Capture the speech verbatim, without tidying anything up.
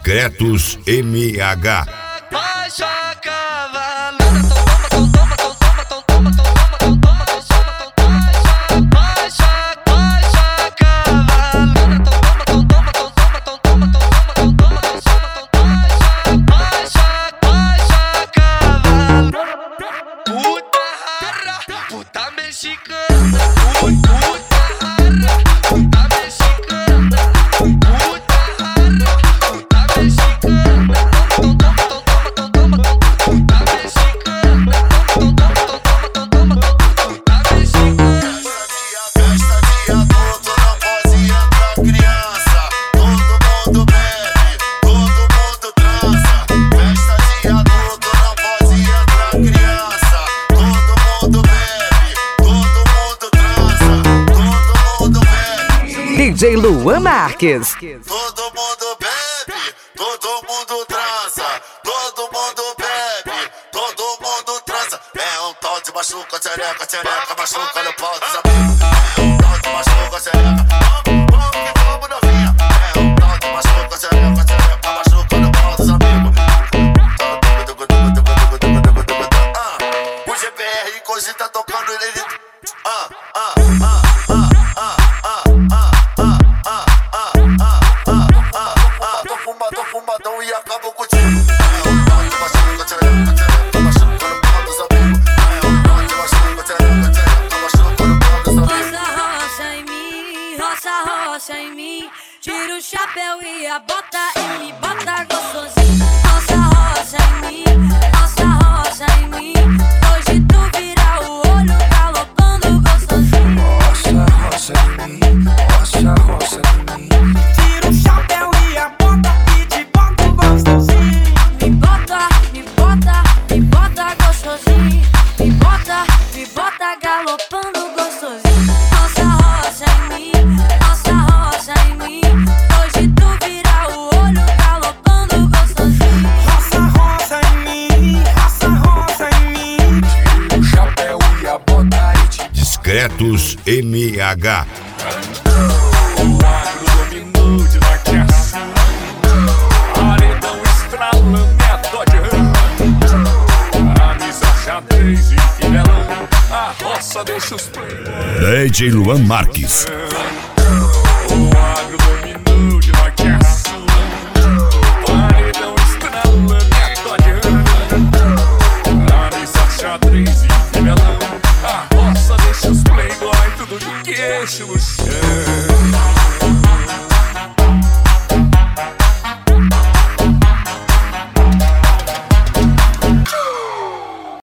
Discretos M H. Baixa a cavaleira, toma, toma, toma, toma, toma, toma, toma, toma, baixa, baixa a cavaleira, toma, toma, toma, toma, toma, toma, baixa, baixa a cavaleira. Puta rara, puta mexicana, puta rara, puta mexicana, puta rara, puta mexicana. D J Luan Marques. Todo mundo bebe, todo mundo transa, todo mundo bebe, todo mundo transa. É um tal de machuca, tchereca, tchereca, machuca no pau dos amigos. É um tal de machuca, tchereca, vamos, vamos que vamos novinha. É um tal de machuca, tchereca, tchereca, machuca no pau dos amigos. O G B R cogita tocando ele. Ah, ah, ah, ah, ah, ah, ah. Tô fumado, tô fumadão e acabo contigo. É um tal de machuca, tchereca, tchereca, machuca no pau dos amigos. É um tal de machuca, tchereca, tchereca, machuca no pau dos amigos. Roça, roça em mim, roça, roça em mim. Tira o chapéu e a bota e me bota gostosinho. Roça, roça em mim, roça, roça em mim. Hoje tu vira o olho galopando gostosinho. Roça, roça em mim, roça, roça em mim. Tira o chapéu e a bota e te bota gostosinho. Me bota, me bota, me bota gostosinho. Me bota, me bota galopando gostosinho. Roça, roça em mim, roça, roça em mim. Hoje tu vira o olho galopando gostosinho. Roça, roça em mim, roça, roça em mim. Tira o chapéu e a bota e te Discretos M H. O agro dominou de marcação, paredão estralando e a Dodge Ram. Camisa xadrez e fivelão, a roça deixa os D J Luan Marques. O agro dominou de marcação, paredão estralando e a Dodge Ram. Camisa xadrez e fivelão, a roça deixa os playboy tudo de queixo no chão.